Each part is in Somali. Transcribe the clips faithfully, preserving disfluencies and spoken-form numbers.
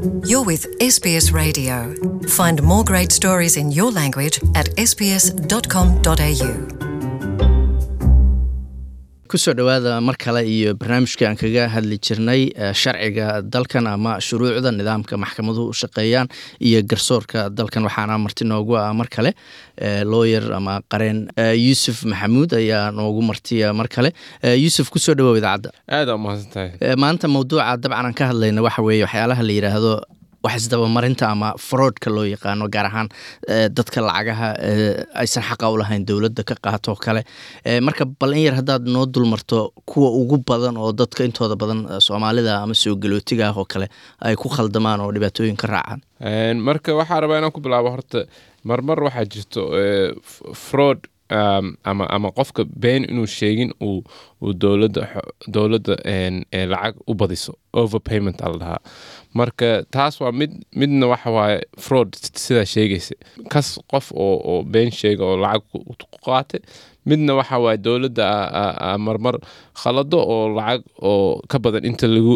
You're with S B S Radio. Find more great stories in your language at s b s dot com dot a u. kusoo dhawaada mar kale iyo barnaamijka aan kaga hadli jirnay sharciga dalkan ama shuruucda nidaamka maxkamaduhu u shaqeeyaan iyo garsoorka dalkan. waxaana marti noogu ah mar kale lawyer ama qareen Yuusuf Maxamuud ayaa noogu martiya mar kale. Yuusuf, kusoo dhawaad idaacadda. aad u mahadsantahay. maanta mawduuca dabcan aan ka hadlayna waxa weeye waxyaalaha la yiraahdo wax isdaba marinta ama fraudka loo yaqaano, gaar ahaan dadka lacagaha aysan xaq u lahayn dawladda ka qaato kale. marka bal in yar haddaad noo dulmarto kuwa ugu badan oo dadka intooda badan Soomaalida ama soo galootiga ah oo kale ay ku khaldamaan oo dhibaatooyin ka raacaan. marka waxaa rabaa inaan ku bilaabo horta marmar waxaa jirto fraud Um, ama ama qofka been inuu sheegin uu uu dawladda dawladda een lacag u badiso, overpayment al dhaha. marka taas waa mid midna waxa waaye fraud sida sheegaysa kas qof oo oo been sheega oo lacag ku qaatay. midna waxa waaye dawladda marmar khalado oo lacag oo ka badan inta lagu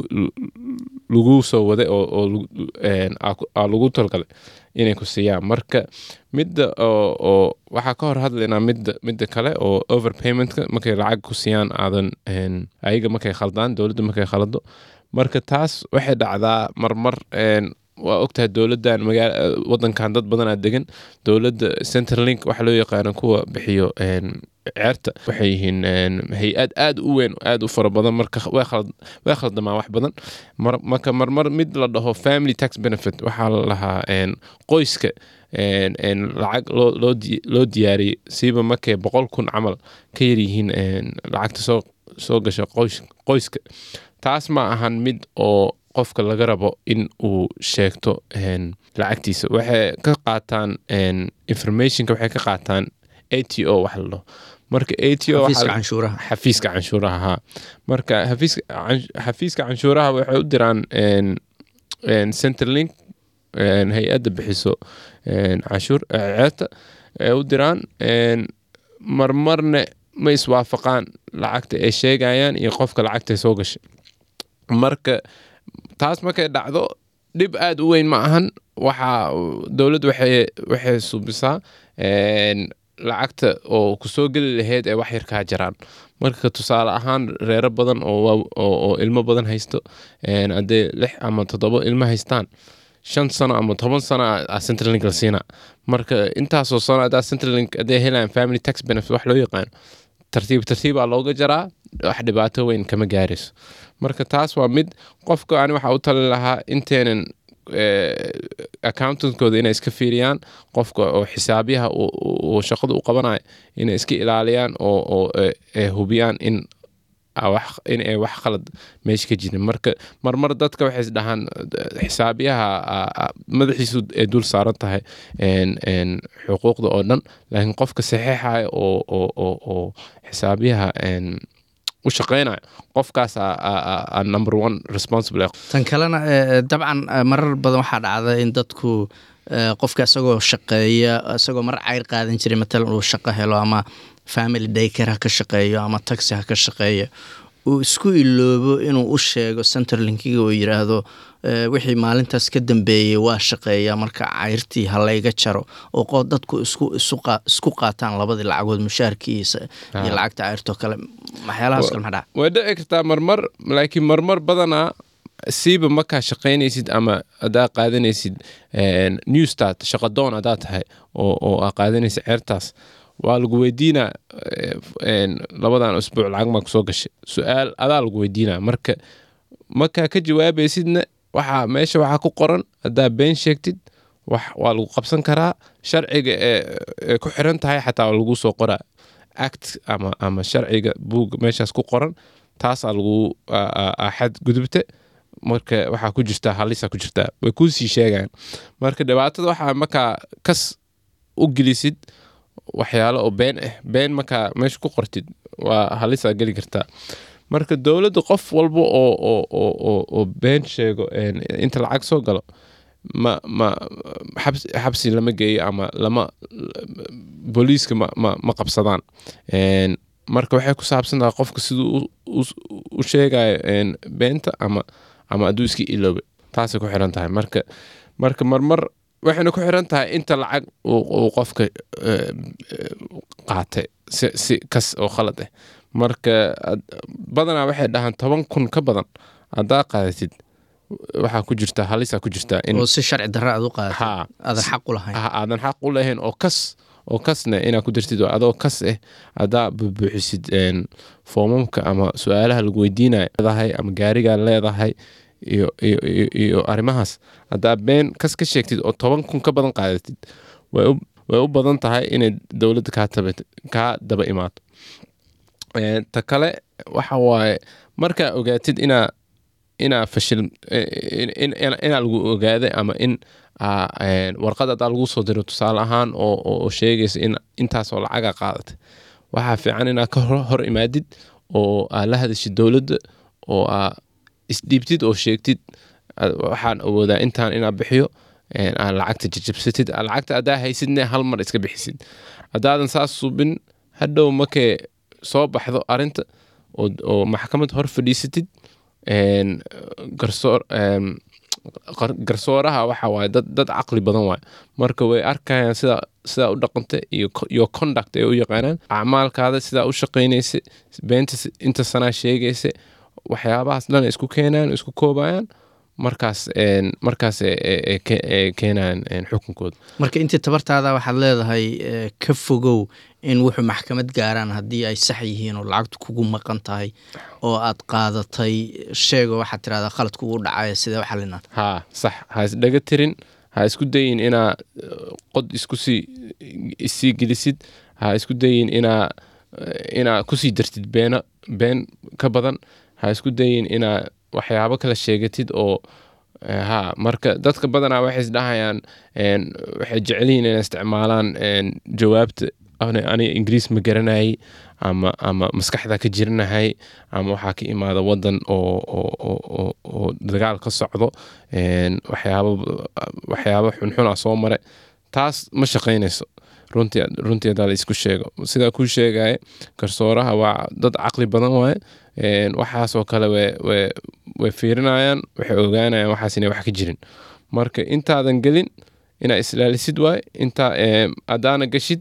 lagu soo waday oo oo een lagu talgalay inay ku siiyaan. marka midda oo oo waxa ka hor hadlaynaa midda midda kale oo overpaymentka markay lacag ku siiyaan aadan een ayaga markay khaldaan, dawladda markay khalado. marka taas waxay dhacdaa marmar een waa ogtahay dawladdan magaala wadankan dad badan aad degan. dawladda Centrelink waxa loo yaqaan kuwa bixiyo een ceerta waxay yihiin hay-ad aad u weyn, aad u fara badan. marka way khalad way khaldamaan wax badan. marka marmar mid la dhaho family tax benefit waxaa la lahaa een qoyska een een lacag loo loo loo diyaariyay siiba markay boqol kun camal ka yar yihiin een lacagta soo soo gasha qoys qoyska. taas ma ahan mid oo qofka laga rabo in uu sheegto een lacagtiisa. waxay ka qaataan een informationka waxay ka qaataan A T O wax la dhaho. marka A T O xafiiska canshuuraha xafiiska canshuuraha marka xafiiska xafiiska canshuuraha waxay u diraan een een Centrelink een hay-adda bixiso een canshuur ceerta ay u diraan een marmarna ma iswaafaqaan lacagta ay sheegayaan iyo qofka lacagta soo gashay. marka taas markay dhacdo dhib aad u weyn ma ahan. waxa dawladdu waxay waxay subisaa een lacagta oo ku soo gali lahayd ee wax yar ka jiraan. marka tusaale ahaan reero badan oo oo ilmo badan haysto een hadee lix ama toddoba ilmo haystaan, shan sano ama toban sano ah Centrelink la siina. marka intaas oo sano ah Centrelink hadee helaan family tax benefit wax loo yaqaan, tartiib tartiib ah looga jaraa, wax dhibaato weyn kama gaarayso. marka taas waa mid qofka ani waxa u talin lahaa inteenan accountant-kooda inay iska fiiriyaan qofka oo xisaabiyaha oo shaqada u qabanayo inay iska ilaaliyaan oo oo hubiyaan in wax in ay wax khalad meesha ka jirin. marka marmar dadka waxay isdhahaan xisaabiyaha madaxiisu ay dul saaran tahay een een xuquuqda oo dhan, laakiin qofka saxiixaya oo oo oo xisaabiyaha een u shaqeynaya qofkaas aa number one responsible. tan kalena dabcan marar badan waxaa dhacda in dadku qofka isagoo shaqeeya isagoo mar cayr qaadan jiray matalan uu shaqo helo ama family daycare ha ka shaqeeyo ama taxi ha ka shaqeeyo, uu isku iloobo inuu u sheego Centrelinkiga oo yiraahdo wixii maalintaas ka dambeeyay waa shaqeeya, marka cayrtii ha layga jaro oo qof dadku isku isku qaataan labadii lacagood mushaarkiisa iyo lacagta cayrto kale. maxyaalahaas kale maxaa way dhici kartaa marmar, laakiin marmar badana siiba markaa shaqaynaysid ama adaa qaadanaysid new start shaqo doon adaa tahay oo oo aa qaadanaysid ceertaas, waa lagu weydiinaa een labadan usbuuc lacag ma ku soo gashay. su'aal adaa lagu weydiinaa. marka markaa ka jawaabaysidna waxa meesha waxa ku qoran hadaa been sheegtid wax waa lagu qabsan karaa. sharciga ee ku xiran tahay xataa lagu soo qoraa act ama ama sharciga buug meeshaas ku qoran, taas lagu axad gudubta. marka waxa ku jirta halisa ku jirta way ku sii sheegaan. marka dhibaatada waxa markaa kas u gelisid waxyaalo oo been ah been markaa meesha ku qortid waa halisa gali kartaa. marka dawladda qof walba oo oo oo oo been sheego inta lacag soo galo ma ma xabsi xabsi lama geeyo ama lama booliiska ma ma qabsadaan. een marka waxay ku saabsantahay qofka siduu u sheegayo beenta ama ama aduu iska iloobe. taasay ku xiran tahay marka marka marmar waxayna ku xiran tahay inta lacag uu qofka qaatay si si kas oo khalad ah marka badanaa waxay dhahaan toban kun ka badan haddaa qaadatid waxaa ku jirta halisa ku jirta in oo si sharci darro aad u qaadatid aadan xaq u lahayn aadan xaq u lahayn oo kas oo kasna inaad ku dirtid oo adoo kas ah haddaa buuxisid foomamka ama su-aalaha lagu weydiinayo leedahay ama gaarigaa leedahay iyo iyo iyo arrimahaas haddaa been kas ka sheegtid oo toban kun ka badan qaadatid way u way u badan tahay inay dowladda kaa taba kaa daba imaato ta kale waxa waaye markaa ogaatid inaa inaa fashil inaa lagu ogaaday ama in warqad haddaa lagu soo diro tusaale ahaan oo sheegaysa in intaasoo lacaga qaadatay waxaa fiican inaad ka hor imaadid oo aad la hadashid dowladda oo aad isdhiibtid oo sheegtid waxaan awoodaa intaan inaad bixiyo aad lacagta jajabsatid lacagta haddaa haysidne hal mar iska bixisid haddaadan saas subin hadhow markay soo baxdo arinta oo maxkamad hor fadhiisatid garsoor garsooraha waxa waaye dad dad caqli badan waaye marka way arkayaan sida sidaa u dhaqanta iyo iyo conduct ay u yaqaanaan acmaalkaada sidaa u shaqaynaysa beenta inta sanaa sheegaysa waxyaabahaas dhan isku keenaan isku koobayaan markaas markaas keenaan xukunkooda marka intii tabartaada waxaad leedahay ka fogow in wuxuu maxkamad gaaraan haddii ay sax yihiin oo lacagtu kugu maqan tahay oo aad qaadatay sheego waxaad tirahdaa khaladku uu dhacaya sidee u xalinaa haa sax ha isdhaga tirin ha isku dayin inaa qod isku sii isii gelisid ha isku dayin inaa inaa kusii dartid beena been ka badan ha isku dayin inaa waxyaabo kala sheegatid oo ha marka dadka badanaa waxay isdhahayaan waxay jecelyihiin inay isticmaalaan jawaabta aniga ingiriis ma garanayay ama ama maskaxda ka jiranahay ama waxaa ka imaada wadan oo dagaal ka socdo waxyaabo waxyaabo xunxun ah soo mare taas ma shaqaynayso runtii runtii hadaa la isku sheego sidaa kuu sheegaya garsooraha waa dad caqli badan waaye waxaasoo kale way fiirinayaan waxay ogaanayaan waxaas inay wax ka jirin marka intaadan gelin inaa islaalisid waaye intaa haddaana gashid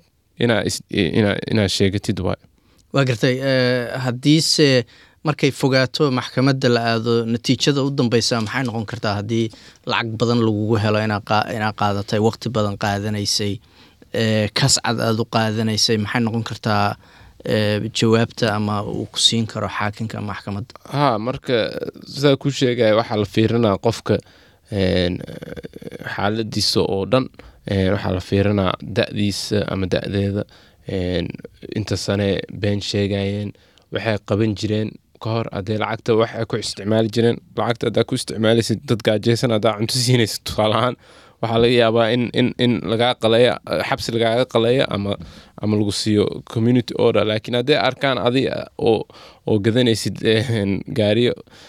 inaa sheegatid waay waa gartay haddiise markay fogaato maxkamadda la aado natiijada u dambeysa maxay noqon kartaa haddii lacag badan lagugu helo inaa qaadatay waqti badan qaadanaysay kascad aada u qaadanaysay maxay noqon kartaa jawaabta ama uu ku siin karo xaakinka maxkamadda ha marka sidaa ku sheegaya waxaa la fiirinaa qofka xaaladiisa oo dhan waxaa la fiirinaa da'diisa ama da'deeda inta sane been sheegayeen waxay qaban jireen ka hor haddee lacagta waxay ku isticmaali jireen lacagta haddaa ku isticmaalaysid dad gaajaysan haddaa cunto siinaysa tusaalahaan waxaa laga yaabaa in in in lagaa qaleeya xabsi lagaaga qaleeya ama ama lagu siiyo community order laakiin hadday arkaan adi oo oo gadanaysid gaariyo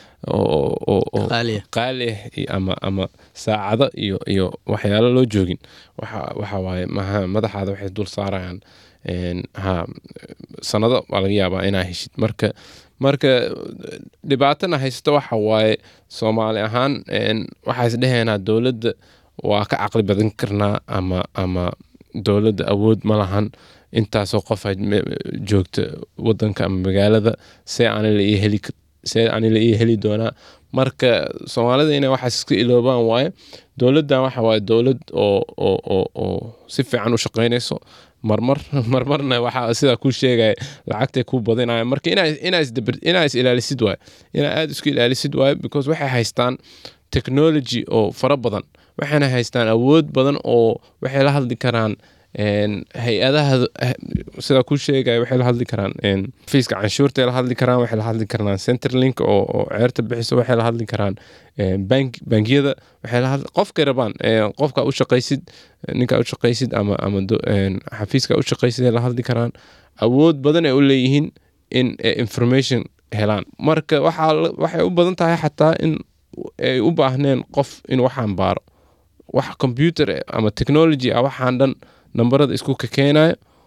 oo qaali ah ama ama saacado iyo iyo waxyaalo loo joogin waxa waxa waaye maha madaxaada waxay dul saarayaan ha sanado waa laga yaabaa inaa heshid marka marka dhibaatana haysta waxa waaye Soomaali ahaan waxaa isdhehaynaa dowladda waa ka caqli badan karnaa ama ama dowladda awood ma lahan intaasoo qof joogta wadanka ama magaalada see aan la ii heli see aan la ii heli doonaa marka Soomaalida inay waxaas iska iloobaan waaye dowladdan waxa waaye dowlad oo oo oo oo si fiican u shaqaynayso marmar marmarna waxa sida ku sheegay lacagtay ku badinaya marka inaa inaa isdabir inaa is ilaalisid waaye inaa aad isku ilaalisid waaye because waxay haystaan technology oo fara badan waxayna haystaan awood badan oo waxay la hadli karaan hay-adaha sida ku sheegaya waxay la hadli karaan fiiska canshuurta la hadli karaan waxay la hadli karaan Centrelink oo oo ceerta bixiso waxay la hadli karaan bank bankiyada waxay la hadli qofka rabaan qofka u shaqaysid ninka u shaqaysid ama ama xafiiska u shaqaysid la hadli karaan awood badan ay u leeyihiin in information helaan marka waxa waxay u badan tahay xataa in ay u baahneen qof in waxaan baaro wax computer ama technology ah waxaan dhan nambarada isku ka keenayo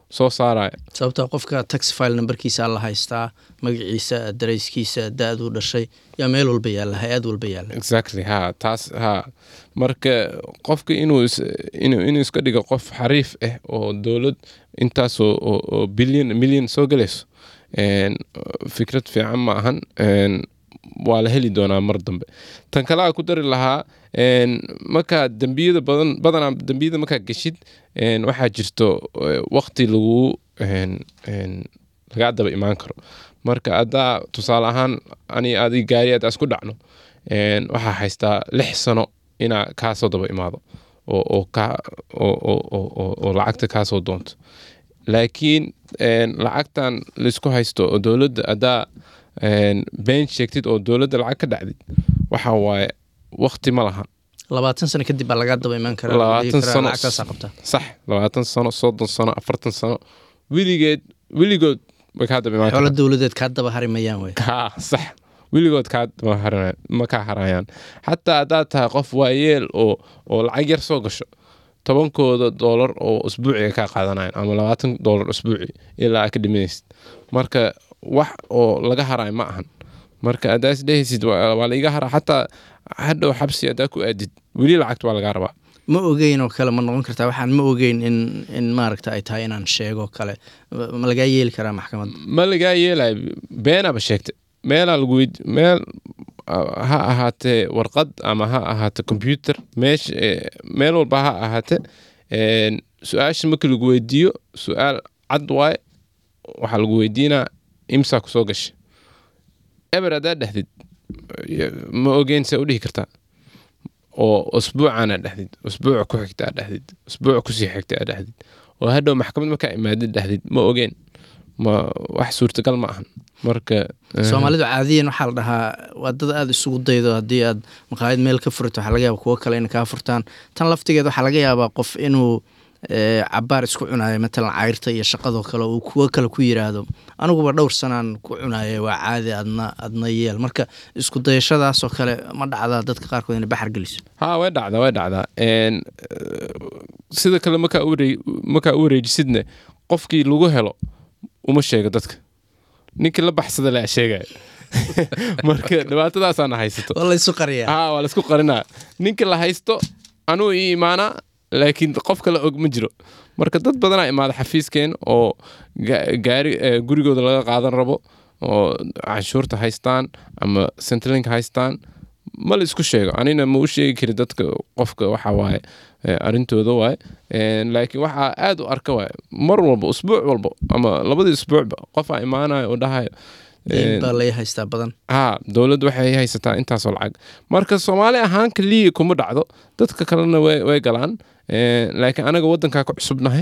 soo saaraya sababta qofka tax file numberkiisa la haystaa magaciisa adareyskiisa daaduu dhashay yaa meel walba yaalla hay-ad walba yaalla exactly ha taas ha marka qofka inuu inuu inuu iska dhigo qof xariif ah oo dowlad intaas oo billion million soo galayso een fikrad fiican ma ahan een waa la heli doonaa mar dambe tan kale aan ku dari lahaa een marka dambiyada badan badan dambiyada marka gashid een waxa jirto waqti lagu een een laga daba imaan karo marka ada tusaale ahaan ani adi gaari aad isku dhacno een waxa haystaa lix sano ina ka soo daba imaado oo oo ka oo oo oo lacagta ka soo doonto laakiin een lacagtan la isku haysto oo dawladda ada een been sheegtid oo dawladda lacag ka dhacdid waxa waaye waqti ma laha labaatan sano kadib baa laga daba imaan karaa labaatan sano lacagtaas qabta sax labaatan sano soddon sano afartan sano wiligeed wiligood way ka daba imaan xoolo dawladeed ka daba harimayaan way ka sax wiligood ka daba harayaan ma ka harayaan hatta adaa tahay qof waayeel oo oo lacag yar soo gasho tobankooda dollar oo usbuuciga ka qaadanayaan ama labaatan dollar usbuuci ilaa ka dhimaysid marka wax oo laga haray ma ahan marka adaas dhehaysid waa la iga haraa hatta hadhow xabsi adaa ku aadid wili lacagta waa laga rabaa ma ogeyn oo kale ma noqon kartaa waxaan ma ogeyn in in maaragta ay tahay inaan sheego kale ma laga yeeli karaa maxkamadda ma laga yeelay beenaba sheegtay meel lagu meel ha ahaatee warqad ama ha ahaatee computer meesh meel walba ha ahaatee een su'aasha marka lagu weydiiyo su'aal cad waay waxa lagu weydiinaa imsa ku soo gashay eber adaa dhahdid ma ogeyn se u dhihi kartaa oo usbuucana dhahdid usbuuc ku xigta dhahdid usbuuc ku sii xigta dhahdid oo hadhow maxkamad marka imaadid dhahdid ma ogeyn ma wax suurtagal ma ahan marka Soomaalidu caadiyan waxa la dhahaa wadada aad isugu daydo hadii aad maqaayad meel ka furto waxa laga yaabaa kuwa kale in ka furtaan tan laftigeed waxa laga yaabaa qof inuu ee cabaar isku cunayo mesela cayrta iyo shaqado kale uu kuwa kale ku yiraahdo aniguba dhowr sanaan ku cunayo waa caadi adna adna yeel marka isku dayashadaas oo kale ma dhacdaa dadka qaar kood in baxar galiso ha way dhacdaa way dhacdaa een sida kale marka u wareey marka u wareejisidna qofkii lagu helo uma sheego dadka ninkii la baxsada la sheegay marka dhibaatadaas aan haysto wala isku qariyaa ha wala isku qarinaa ninkii la haysto anuu iimaana laakiin qof kale og ma jiro marka dad badan ay imaado xafiiskeen oo gaari gurigooda laga qaadan rabo oo canshuurta haystaan ama Centrelink haystaan ma la isku sheego anina ma u sheegi kari dadka qofka waxa waaye arintooda waaye laakiin waxa aad u arka waaye mar walba usbuuc walba ama labadii usbuucba qof ay imaanayo oo dhahayo baa la haystaa badan ha dawladdu waxay haysataa intaas oo lacag marka Soomaali ahaan kaliya kuma dhacdo dadka kalena way way galaan laakiin anaga wadanka ku cusubnahay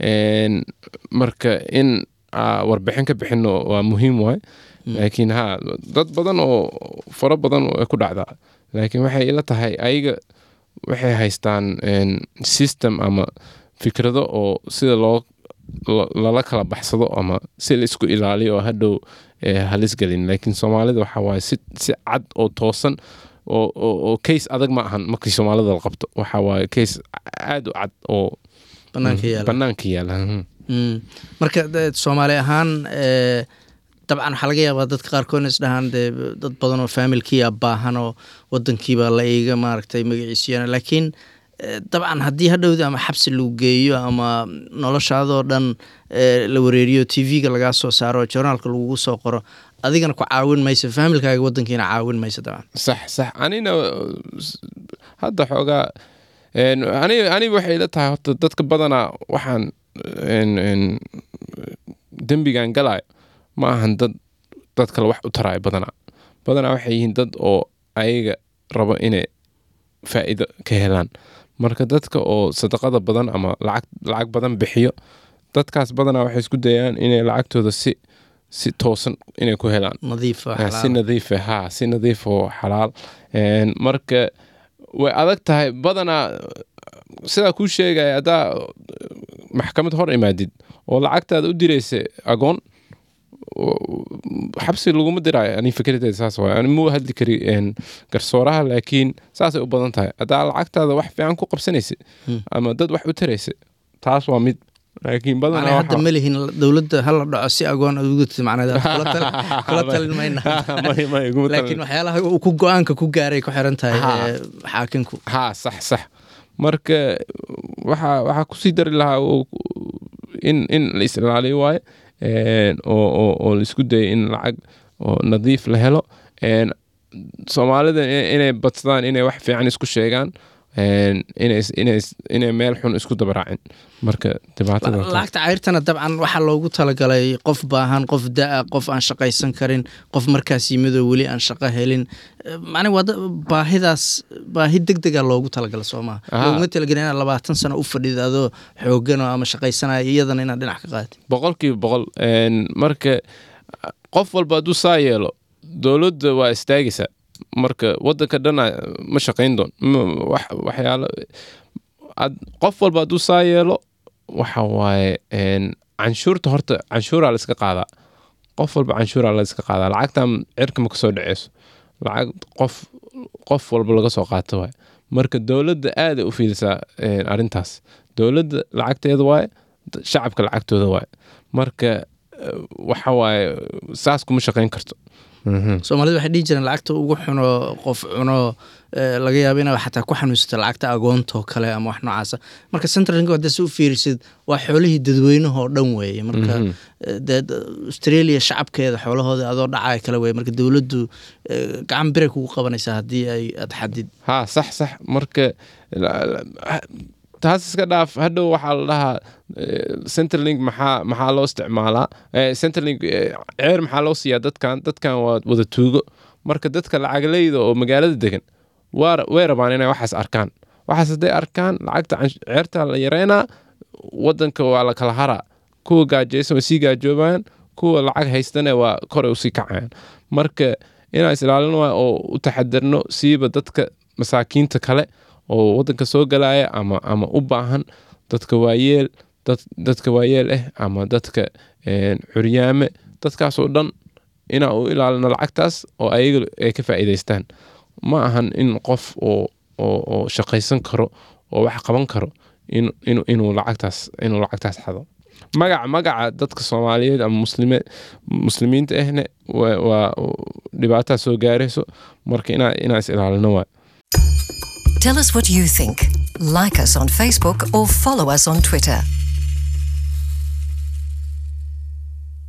marka in warbixin ka bixino waa muhiim waay laakiin ha dad badan oo fara badan oo ku dhacda laakiin waxay ila tahay ayaga waxay haystaan system ama fikrado oo sida loo lala kala baxsado ama si la isku ilaaliyo oo hadhow halis galin laakiin Soomaalida waxa waaye si si cad oo toosan oo oo case adag ma ahan markii Soomaalida la qabto waxa waaye case aad u cad oo banaanka yaala banaanka yaala marka Soomaali ahaan ee dabcan waxa laga yaabaa dadka qaar koon is dhahan dad badan oo familkii baahan oo wadankiiba la iiga maaragtay magaciisiyana laakiin dabcan haddii hadhowda ama xabsi lagu geeyo ama noloshaadoo dhan la wareeriyo T V-ga laga soo saaro journalka lagu soo qoro adigana ku caawin mayso familkaaga wadankiina caawin mayso dabcan sax sax anina hadda xoogaa ani ani waxay ila tahay dadka badana waxaan in dambigan galay ma ahan dad dad kale wax u taray badana badana waxay yihiin dad oo ayaga rabo inay faa'iido ka helaan marka dadka oo sadaqada badan ama lacag lacag badan bixiyo dadkaas badana waxay isku dayaan inay lacagtooda si si toosan inay ku helaan nadiif ah si nadiif ah si nadiif oo xalaal een marka way adag tahay badana sida ku sheegay ada maxkamad hor imaadid oo lacagtaada u direysay agoon xabsi lagu ma diray ani fikradeyda saas waa ani muu hadli kari een garsooraha laakiin saas ay u badan tahay ada lacagtaada wax fiican ku qabsanaysid ama dad wax u taraysay taas waa mid laakiin badanaa macnaha hadda ma lihin dowladda hala dhaco si agoon aad ugu tii macnaheeda kula tal kula talin mayna may may ugu laakiin waxyaalaha uu ku go'aanka ku gaaray ku xiran tahay Ha. ee, xaakinku ha sax sax marka waxa waxa ku sii dari lahaa oo- in in la is ilaaliyo waaye een, oo oo oo la isku dayo in lacag oo nadiif la helo een, soomaalida in- inay badsadaan inay wax fiican isku sheegaan een, inay inay inay meel xun isku dabaraacin marka dhibaatada waa taas. lacagta cayrtana dabcan waxaa loogu talagalay qof baahan qof da'a qof aan shaqaysan karin qof markaas yimidoo weli aan shaqo helin macnaa waa da- baahidaas baahi deg dega loogu talagala soo maha Aha. looguma talagelin inaad labaatan sano u fadhida adoo xoogan oo ama shaqaysanaya iyadana inaad dhinac ka qaatid boqolkiiba boqol een, marka qof walba hadduu saa yeelo dowladda waa istaagaysaa marka wadanka dhana ma shaqayn doon Ma- wax- waxyaalo ad- qof walba hadduu saa yeelo waxa waaye een, canshuurta horta canshuuraa la iska qaadaa qof walba canshuuraa la iska qaadaa lacagtan cirka ma kasoo dhaceyso lacag qof qof walba laga soo qaato waaye marka dowladda aada u fiirisaa een, arrintaas dowladda lacagteeda waaye d- shacabka lacagtooda waaye marka eh, waxa waaye saas kuma shaqayn karto Mhm. soomaalida waxay dhihi jireen lacagta ugu xuno qof cuno ee, laga yaabo inaa xataa ku xanuunsato lacagta agoontoo kale ama wax noocaasa marka centralink hadda si u fiirisid waa xoolihii dadweynaha oo dhan weeye marka Mhm. ee, dee d- australia shacabkeeda xoolahooda adoo dhacaya kale weye marka dowladdu ee, gacan biray kugu qabanaysaa haddii ay aad xadid ha sax sax marka la- la- taas iska dhaaf hadhow waxaa la dhahaa eh, centerlink maxaa maxaa loo isticmaalaa Eh, centerlink eh, ceer maxaa loo siiyaa dadkan dadkan waa wada tuugo marka dadka lacagleyda oo magaalada degan waa way rabaan inay waxaas arkaan waxaas hadday arkaan lacagta cansh- ceerta la yareynaa wadanka waa la kala haraa kuwa gaajaysan way sii gaajoobayaan kuwa lacag haystana waa koray usii kacayaan marka inaan islaalin waa oo u taxadirno siiba dadka masaakiinta kale oo wadanka soo galaya ama ama u baahan dadka waayeel dad dadka waayeel ah ama dadka een, curyaame dadkaas oo dhan inaan u ilaalino lacagtaas oo ayaga ay ka faa'iidaystaan ma ahan in qof oo oo oo shaqaysan karo oo wax qaban karo in in inuu lacagtaas inuu lacagtaas xado magaca magaca dadka Soomaaliyeed ama muslime muslimiinta ahna waa waa dhibaato soo gaarayso marka inaa inaa is ilaalino waa Tell us what you think. Like us on Facebook or follow us on Twitter.